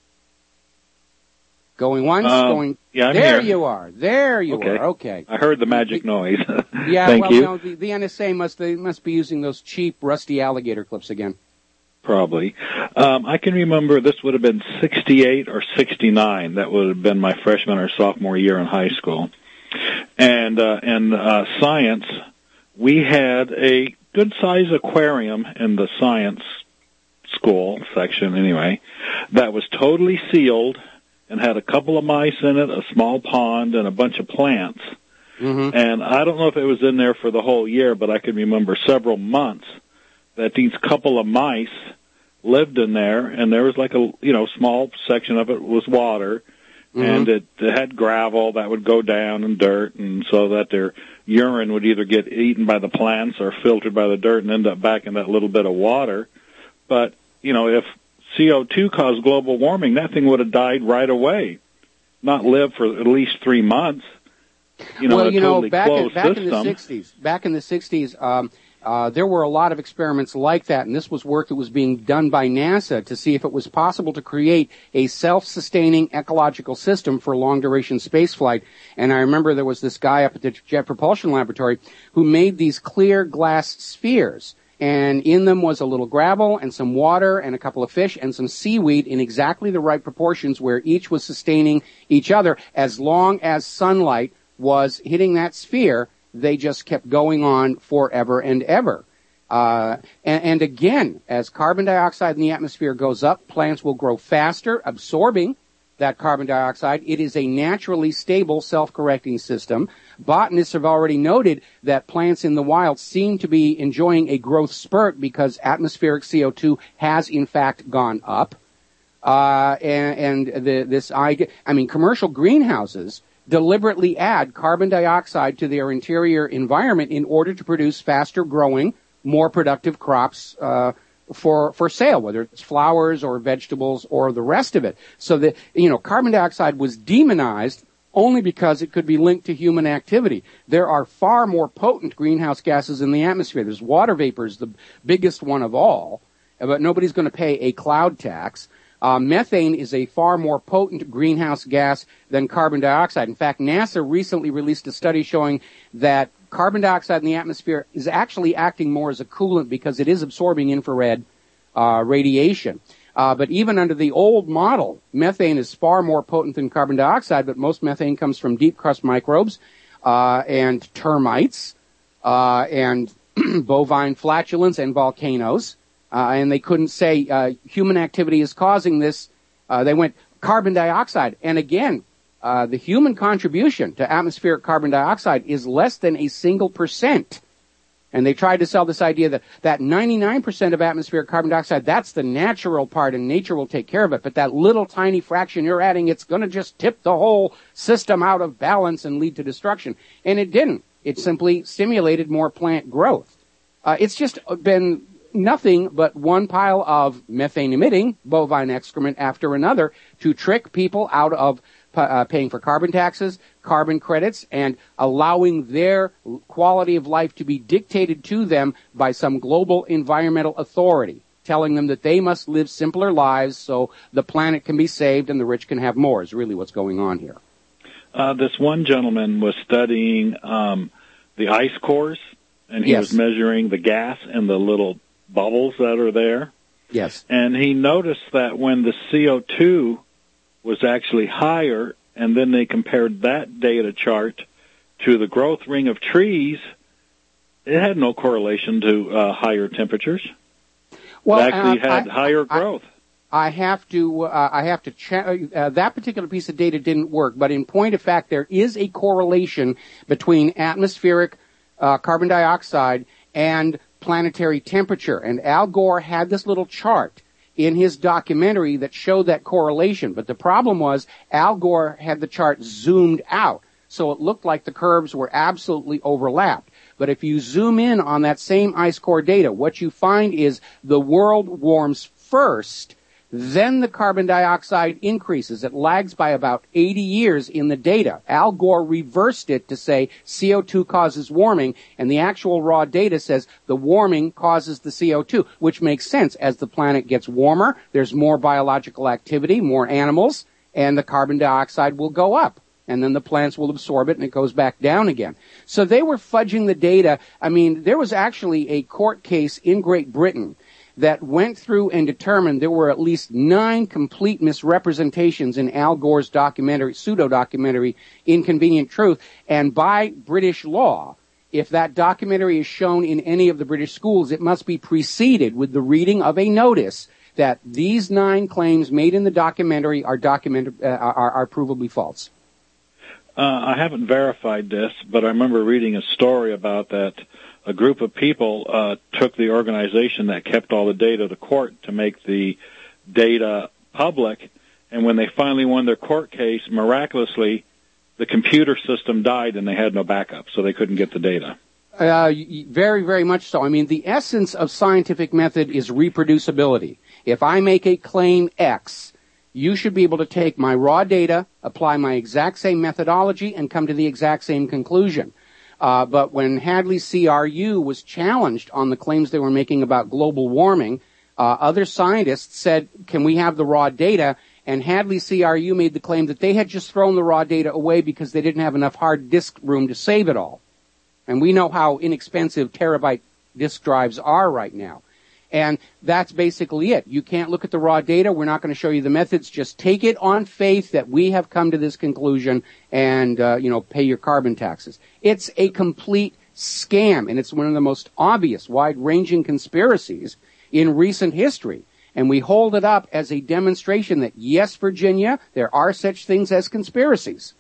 Going once, um, going... Yeah, I'm there here. you are. There you okay. are. Okay. I heard the magic noise. Yeah, Thank well, you. no, the, the N S A must they must be using those cheap, rusty alligator clips again. Probably. Um, I can remember this would have been sixty-eight or sixty-nine. That would have been my freshman or sophomore year in high school. And uh, in uh, science, we had a good-sized aquarium in the science school section, anyway, that was totally sealed and had a couple of mice in it, a small pond, and a bunch of plants. Mm-hmm. And I don't know if it was in there for the whole year, but I can remember several months that these couple of mice lived in there, and there was like a, you know, small section of it was water, mm-hmm. and it, it had gravel that would go down and dirt, and so that their urine would either get eaten by the plants or filtered by the dirt and end up back in that little bit of water. But, you know, if C O two caused global warming, that thing would have died right away, not live for at least three months. You know, well, a you totally know, back, in, closed back system. in the sixties, back in the sixties, um, uh, there were a lot of experiments like that, and this was work that was being done by NASA to see if it was possible to create a self-sustaining ecological system for long-duration spaceflight. And I remember there was this guy up at the Jet Propulsion Laboratory who made these clear glass spheres. And in them was a little gravel and some water and a couple of fish and some seaweed in exactly the right proportions where each was sustaining each other. As long as sunlight was hitting that sphere, they just kept going on forever and ever. Uh, and, and again, as carbon dioxide in the atmosphere goes up, plants will grow faster, absorbing that carbon dioxide. It is a naturally stable, self-correcting system. Botanists have already noted that plants in the wild seem to be enjoying a growth spurt because atmospheric C O two has, in fact, gone up. Uh, and, and the, this idea, I mean, commercial greenhouses deliberately add carbon dioxide to their interior environment in order to produce faster growing, more productive crops, uh, for, for sale, whether it's flowers or vegetables or the rest of it. So that, you know, carbon dioxide was demonized only because it could be linked to human activity. There are far more potent greenhouse gases in the atmosphere. There's water vapor is the biggest one of all, but nobody's going to pay a cloud tax. Uh, methane is a far more potent greenhouse gas than carbon dioxide. In fact, NASA recently released a study showing that carbon dioxide in the atmosphere is actually acting more as a coolant because it is absorbing infrared uh, radiation. Uh, but even under the old model, methane is far more potent than carbon dioxide, but most methane comes from deep crust microbes uh, and termites uh, and bovine flatulence and volcanoes. Uh, and they couldn't say uh, human activity is causing this. Uh, they went carbon dioxide. And again, uh, the human contribution to atmospheric carbon dioxide is less than a single percent. And they tried to sell this idea that that ninety-nine percent of atmospheric carbon dioxide, that's the natural part and nature will take care of it. But that little tiny fraction you're adding, it's going to just tip the whole system out of balance and lead to destruction. And it didn't. It simply stimulated more plant growth. Uh, it's just been nothing but one pile of methane-emitting bovine excrement after another to trick people out of uh, paying for carbon taxes, carbon credits, and allowing their quality of life to be dictated to them by some global environmental authority, telling them that they must live simpler lives so the planet can be saved and the rich can have more, is really what's going on here. Uh, this one gentleman was studying um, the ice cores, and he Yes. was measuring the gas and the little bubbles that are there. Yes. And he noticed that when the C O two was actually higher, and then they compared that data chart to the growth ring of trees, it had no correlation to uh, higher temperatures. Well, it actually uh, had I, higher growth. I, I have to, uh, I have to, cha- uh, that particular piece of data didn't work, but in point of fact, there is a correlation between atmospheric uh, carbon dioxide and planetary temperature. And Al Gore had this little chart in his documentary that showed that correlation. But the problem was Al Gore had the chart zoomed out, so it looked like the curves were absolutely overlapped. But if you zoom in on that same ice core data, what you find is the world warms first, then the carbon dioxide increases. It lags by about eighty years in the data. Al Gore reversed it to say C O two causes warming, and the actual raw data says the warming causes the C O two, which makes sense. As the planet gets warmer, there's more biological activity, more animals, and the carbon dioxide will go up. And then the plants will absorb it, and it goes back down again. So they were fudging the data. I mean, there was actually a court case in Great Britain that went through and determined there were at least nine complete misrepresentations in Al Gore's documentary, pseudo-documentary, Inconvenient Truth. And by British law, if that documentary is shown in any of the British schools, it must be preceded with the reading of a notice that these nine claims made in the documentary are, document- uh, are, are provably false. Uh, I haven't verified this, but I remember reading a story about that. A group of people uh, took the organization that kept all the data to court to make the data public, and when they finally won their court case, miraculously, the computer system died and they had no backup, so they couldn't get the data. Uh, very, very much so. I mean, the essence of scientific method is reproducibility. If I make a claim X, you should be able to take my raw data, apply my exact same methodology, and come to the exact same conclusion. Uh, but when Hadley C R U was challenged on the claims they were making about global warming, uh, other scientists said, can we have the raw data? And Hadley C R U made the claim that they had just thrown the raw data away because they didn't have enough hard disk room to save it all. And we know how inexpensive terabyte disk drives are right now. And that's basically it. You can't look at the raw data. We're not going to show you the methods. Just take it on faith that we have come to this conclusion and, uh, you know, pay your carbon taxes. It's a complete scam, and it's one of the most obvious, wide-ranging conspiracies in recent history. And we hold it up as a demonstration that, yes, Virginia, there are such things as conspiracies.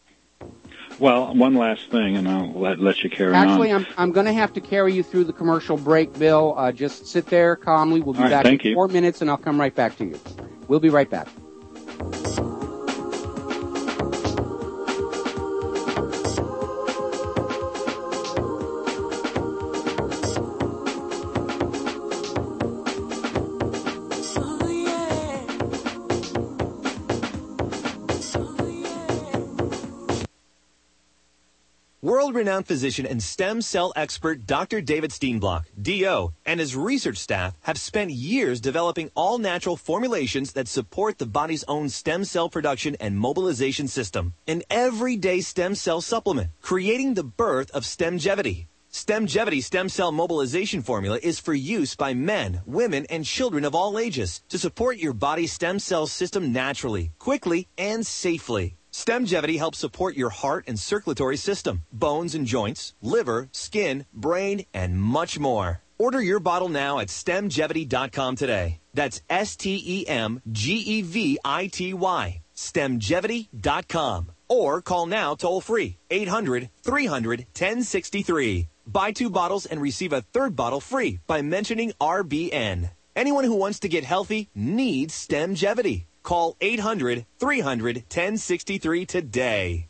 Well, one last thing, and I'll let, let you carry Actually, on. I'm I'm going to have to carry you through the commercial break, Bill. Uh, just sit there calmly. We'll be All right, back thank in you. four minutes, and I'll come right back to you. We'll be right back. World-renowned physician and stem cell expert Doctor David Steenblock, D O, and his research staff have spent years developing all-natural formulations that support the body's own stem cell production and mobilization system. An everyday stem cell supplement, creating the birth of Stemgevity. Stemgevity stem cell mobilization formula is for use by men, women, and children of all ages to support your body's stem cell system naturally, quickly, and safely. Stemgevity helps support your heart and circulatory system, bones and joints, liver, skin, brain, and much more. Order your bottle now at stemgevity dot com today. That's S T E M G E V I T Y. stemgevity dot com. Or call now toll-free, eight hundred, three hundred, ten sixty-three. Buy two bottles and receive a third bottle free by mentioning R B N. Anyone who wants to get healthy needs Stemgevity. Call eight hundred, three hundred, ten sixty-three today.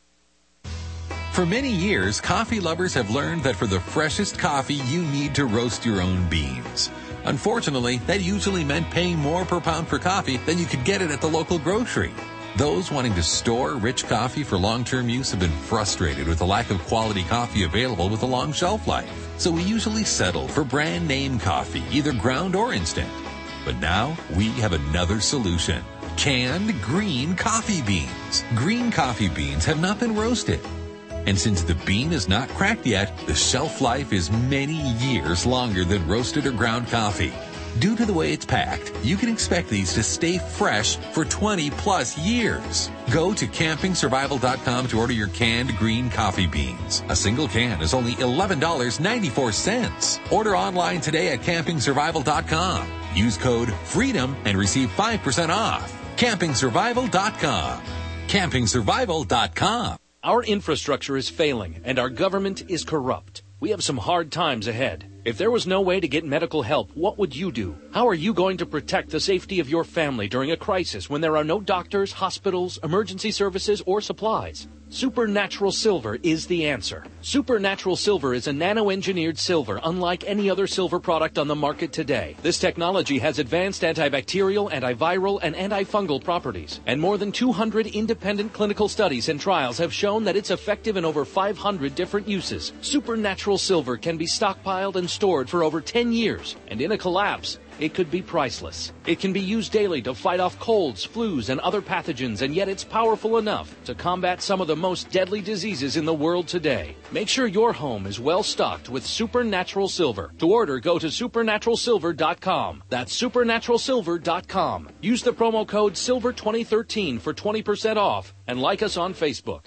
For many years, coffee lovers have learned that for the freshest coffee, you need to roast your own beans. Unfortunately, that usually meant paying more per pound for coffee than you could get it at the local grocery. Those wanting to store rich coffee for long-term use have been frustrated with the lack of quality coffee available with a long shelf life. So we usually settle for brand name coffee, either ground or instant. But now we have another solution. Canned green coffee beans. Green coffee beans have not been roasted. And since the bean is not cracked yet, the shelf life is many years longer than roasted or ground coffee. Due to the way it's packed, you can expect these to stay fresh for twenty plus years. Go to camping survival dot com to order your canned green coffee beans. A single can is only eleven dollars and ninety-four cents. Order online today at camping survival dot com. Use code FREEDOM and receive five percent off. camping survival dot com. camping survival dot com. Our infrastructure is failing and our government is corrupt. We have some hard times ahead. If there was no way to get medical help, what would you do? How are you going to protect the safety of your family during a crisis when there are no doctors, hospitals, emergency services, or supplies? Supernatural Silver is the answer. Supernatural Silver is a nano-engineered silver unlike any other silver product on the market today. This technology has advanced antibacterial, antiviral, and antifungal properties. And more than two hundred independent clinical studies and trials have shown that it's effective in over five hundred different uses. Supernatural Silver can be stockpiled and stored for over ten years. And in a collapse, it could be priceless. It can be used daily to fight off colds, flus, and other pathogens, and yet it's powerful enough to combat some of the most deadly diseases in the world today. Make sure your home is well stocked with Supernatural Silver. To order, go to supernatural silver dot com. That's supernatural silver dot com. Use the promo code silver twenty thirteen for twenty percent off, and like us on Facebook.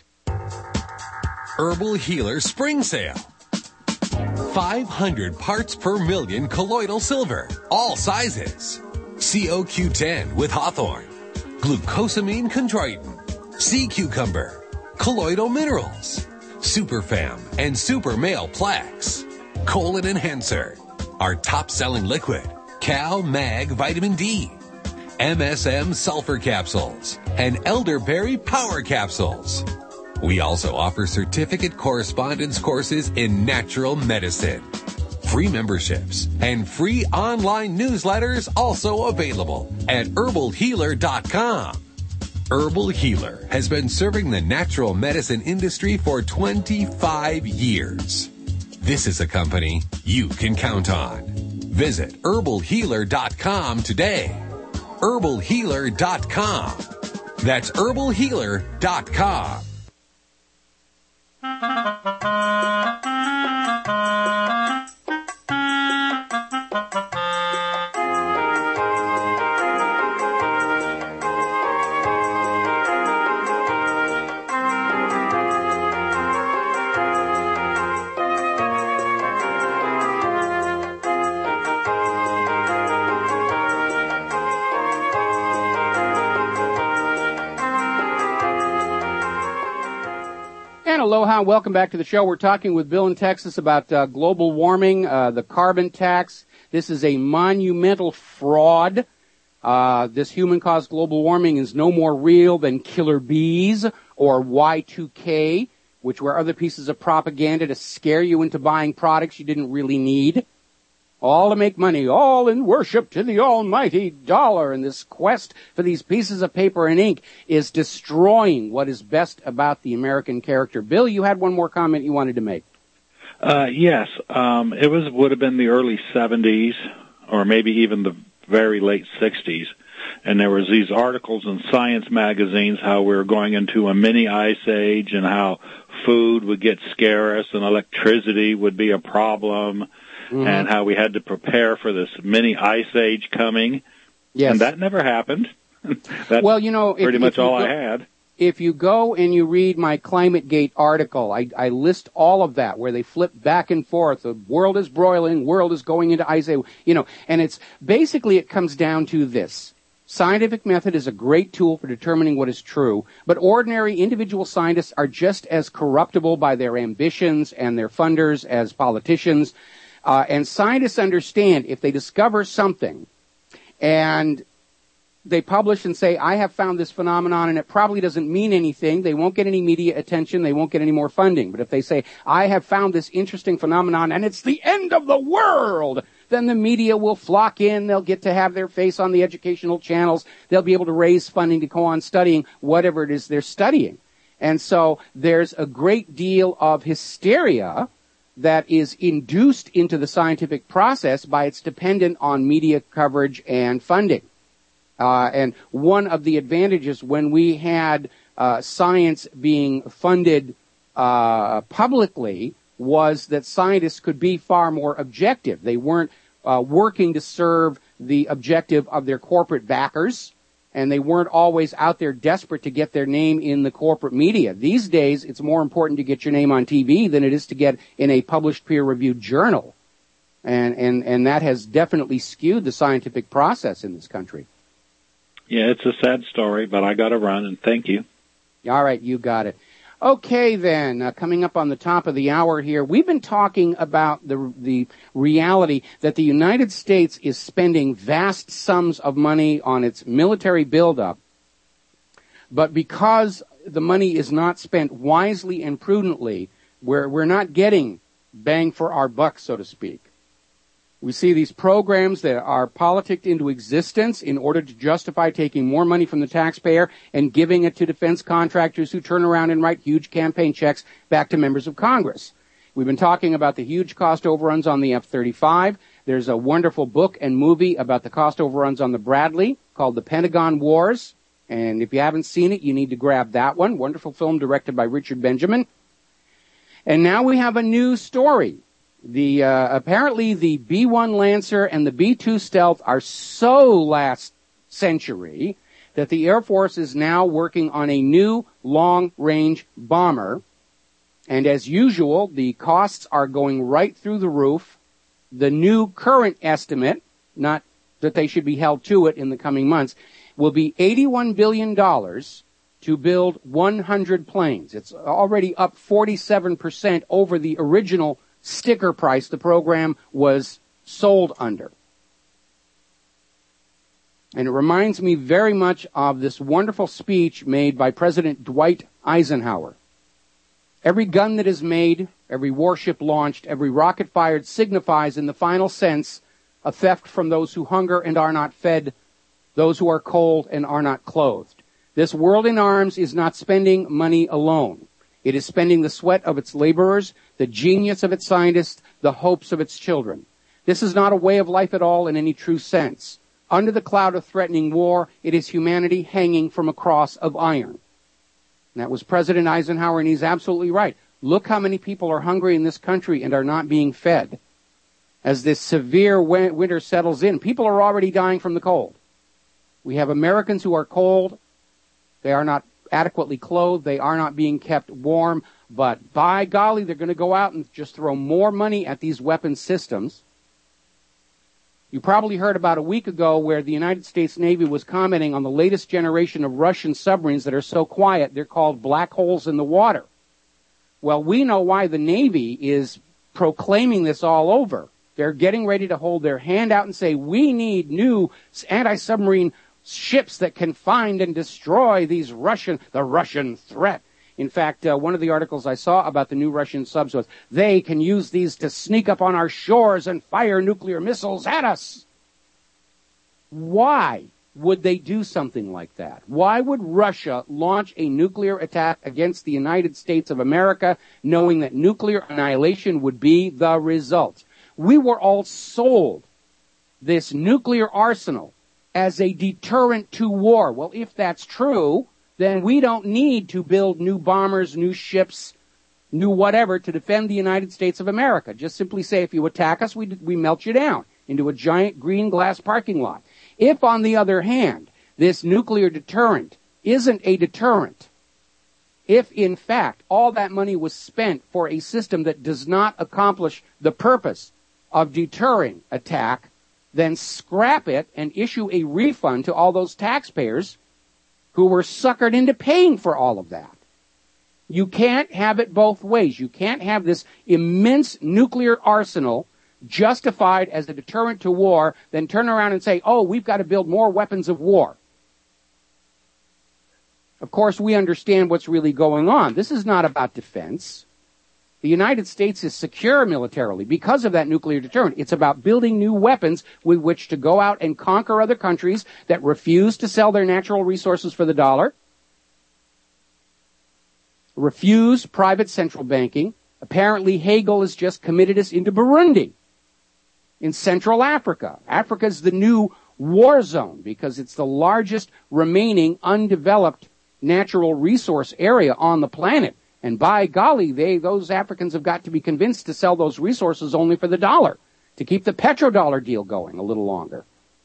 Herbal Healer Spring Sale. five hundred parts per million colloidal silver, all sizes. C O Q ten with Hawthorne, glucosamine chondroitin, sea cucumber, colloidal minerals, Superfam and Super Male Plex, colon enhancer, our top-selling liquid, Cal Mag Vitamin D, M S M sulfur capsules, and elderberry power capsules. We also offer certificate correspondence courses in natural medicine. Free memberships and free online newsletters also available at herbal healer dot com. Herbal Healer has been serving the natural medicine industry for twenty-five years. This is a company you can count on. Visit herbal healer dot com today. herbal healer dot com. That's herbal healer dot com. Aloha, welcome back to the show. We're talking with Bill in Texas about uh, global warming, uh, the carbon tax. This is a monumental fraud. Uh, this human-caused global warming is no more real than killer bees or Y two K, which were other pieces of propaganda to scare you into buying products you didn't really need. All to make money, all in worship to the almighty dollar. And this quest for these pieces of paper and ink is destroying what is best about the American character. Bill, you had one more comment you wanted to make. Uh, yes, um, it was would have been the early seventies, or maybe even the very late sixties, and there was these articles in science magazines how we were going into a mini ice age and how food would get scarce and electricity would be a problem. Mm-hmm. And how we had to prepare for this mini ice age coming. Yes. And that never happened. That's well, you know, pretty if, much if all go, I had. If you go and you read my ClimateGate article, I, I list all of that, where they flip back and forth. The world is broiling, world is going into ice age, you know, and it's basically it comes down to this. Scientific method is a great tool for determining what is true, but ordinary individual scientists are just as corruptible by their ambitions and their funders as politicians. Uh, and scientists understand if they discover something and they publish and say, I have found this phenomenon and it probably doesn't mean anything, they won't get any media attention, they won't get any more funding. But if they say, I have found this interesting phenomenon and it's the end of the world, then the media will flock in, they'll get to have their face on the educational channels, they'll be able to raise funding to go on studying whatever it is they're studying. And so there's a great deal of hysteria that is induced into the scientific process by its dependent on media coverage and funding. Uh, and one of the advantages when we had uh, science being funded uh, publicly was that scientists could be far more objective. They weren't uh, working to serve the objective of their corporate backers, and they weren't always out there desperate to get their name in the corporate media. These days, it's more important to get your name on T V than it is to get in a published peer-reviewed journal. And, and, and that has definitely skewed the scientific process in this country. Yeah, it's a sad story, but I got to run, and thank you. All right, you got it. Okay, then, uh, coming up on the top of the hour here, we've been talking about the the reality that the United States is spending vast sums of money on its military buildup, but because the money is not spent wisely and prudently, we're, we're not getting bang for our buck, so to speak. We see these programs that are politicked into existence in order to justify taking more money from the taxpayer and giving it to defense contractors who turn around and write huge campaign checks back to members of Congress. We've been talking about the huge cost overruns on the F thirty-five. There's a wonderful book and movie about the cost overruns on the Bradley called The Pentagon Wars. And if you haven't seen it, you need to grab that one. Wonderful film directed by Richard Benjamin. And now we have a new story. The uh, apparently the B one Lancer and the B two Stealth are so last century that the Air Force is now working on a new long-range bomber. And as usual, the costs are going right through the roof. The new current estimate, not that they should be held to it in the coming months, will be eighty-one billion dollars to build one hundred planes. It's already up forty-seven percent over the original sticker price the program was sold under. And it reminds me very much of this wonderful speech made by President Dwight Eisenhower. Every gun that is made, every warship launched, every rocket fired signifies in the final sense a theft from those who hunger and are not fed, those who are cold and are not clothed. This world in arms is not spending money alone. It is spending the sweat of its laborers, the genius of its scientists, the hopes of its children. This is not a way of life at all in any true sense. Under the cloud of threatening war, it is humanity hanging from a cross of iron. And that was President Eisenhower, and he's absolutely right. Look how many people are hungry in this country and are not being fed. As this severe winter settles in, people are already dying from the cold. We have Americans who are cold. They are not adequately clothed, they are not being kept warm, but by golly, they're going to go out and just throw more money at these weapons systems. You probably heard about a week ago where the United States Navy was commenting on the latest generation of Russian submarines that are so quiet, they're called black holes in the water. Well, we know why the Navy is proclaiming this all over. They're getting ready to hold their hand out and say, we need new anti-submarine ships that can find and destroy these Russian, the Russian threat. In fact, uh, one of the articles I saw about the new Russian subs was, they can use these to sneak up on our shores and fire nuclear missiles at us. Why would they do something like that? Why would Russia launch a nuclear attack against the United States of America, knowing that nuclear annihilation would be the result? We were all sold this nuclear arsenal as a deterrent to war. Well, if that's true, then we don't need to build new bombers, new ships, new whatever to defend the United States of America. Just simply say, if you attack us, we, we melt you down into a giant green glass parking lot. If, on the other hand, this nuclear deterrent isn't a deterrent, if, in fact, all that money was spent for a system that does not accomplish the purpose of deterring attack, then scrap it and issue a refund to all those taxpayers who were suckered into paying for all of that. You can't have it both ways. You can't have this immense nuclear arsenal justified as a deterrent to war, then turn around and say, oh, we've got to build more weapons of war. Of course, we understand what's really going on. This is not about defense. The United States is secure militarily because of that nuclear deterrent. It's about building new weapons with which to go out and conquer other countries that refuse to sell their natural resources for the dollar, refuse private central banking. Apparently, Hegel has just committed us into Burundi in Central Africa. Africa is the new war zone because it's the largest remaining undeveloped natural resource area on the planet. And by golly, they, those Africans have got to be convinced to sell those resources only for the dollar, to keep the petrodollar deal going a little longer.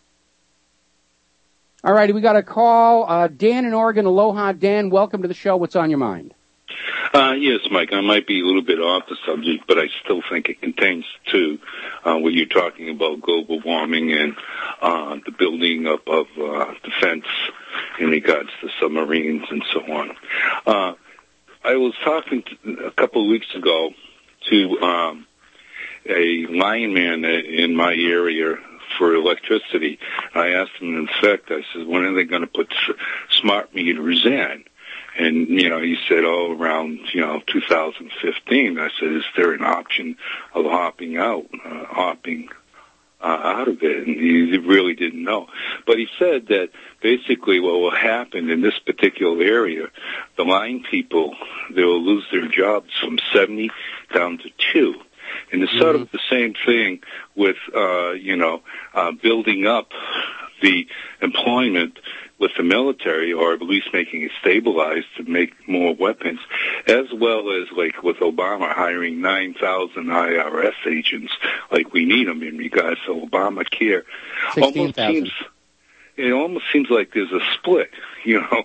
All righty, we got a call. Uh, Dan in Oregon. Aloha, Dan. Welcome to the show. What's on your mind? Uh, yes, Mike, I might be a little bit off the subject, but I still think it contains to uh, what you're talking about, global warming and uh, the building up of uh, defense in regards to submarines and so on. Uh, I was talking to, a couple of weeks ago to um, a lineman in my area for electricity. I asked him, in fact, I said, when are they going to put s- smart meters in? And, you know, he said, oh, around, you know, two thousand fifteen. I said, is there an option of hopping out, uh, hopping uh, out of it? And he really didn't know. But he said that basically what will happen in this particular area, the line people, they will lose their jobs from seventy down to two. And it's mm-hmm. sort of the same thing with, uh, you know, uh, building up the employment with the military, or at least making it stabilized to make more weapons, as well as like with Obama hiring nine thousand I R S agents, like we need them in regards to Obamacare. sixteen thousand. It almost seems like there's a split, you know,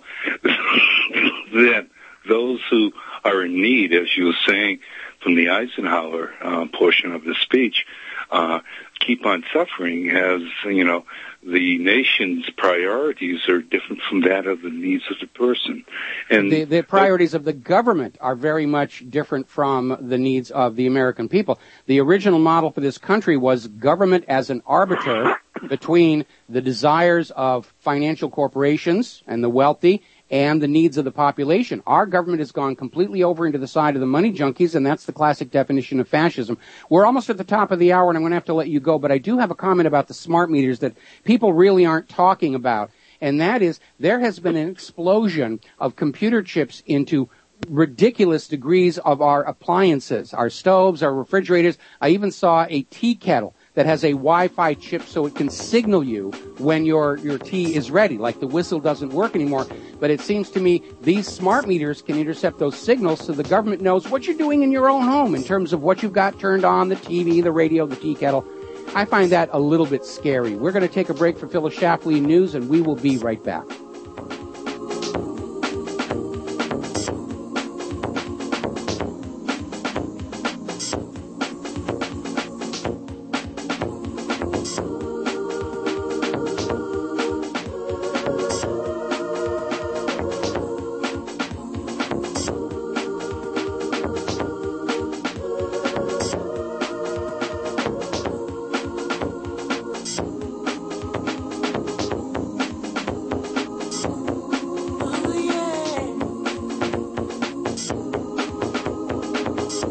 that those who are in need, as you were saying from the Eisenhower uh, portion of the speech, uh, keep on suffering as, you know, the nation's priorities are different from that of the needs of the person. And the, the priorities of the government are very much different from the needs of the American people. The original model for this country was government as an arbiter between the desires of financial corporations and the wealthy and the needs of the population. Our government has gone completely over into the side of the money junkies, and that's the classic definition of fascism. We're almost at the top of the hour, and I'm going to have to let you go, but I do have a comment about the smart meters that people really aren't talking about, and that is there has been an explosion of computer chips into ridiculous degrees of our appliances, our stoves, our refrigerators. I even saw a tea kettle that has a Wi-Fi chip so it can signal you when your, your tea is ready, like the whistle doesn't work anymore. But it seems to me these smart meters can intercept those signals so the government knows what you're doing in your own home in terms of what you've got turned on, the T V, the radio, the tea kettle. I find that a little bit scary. We're going to take a break for Phyllis Schlafly News, and we will be right back.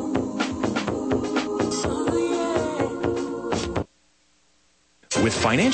With financial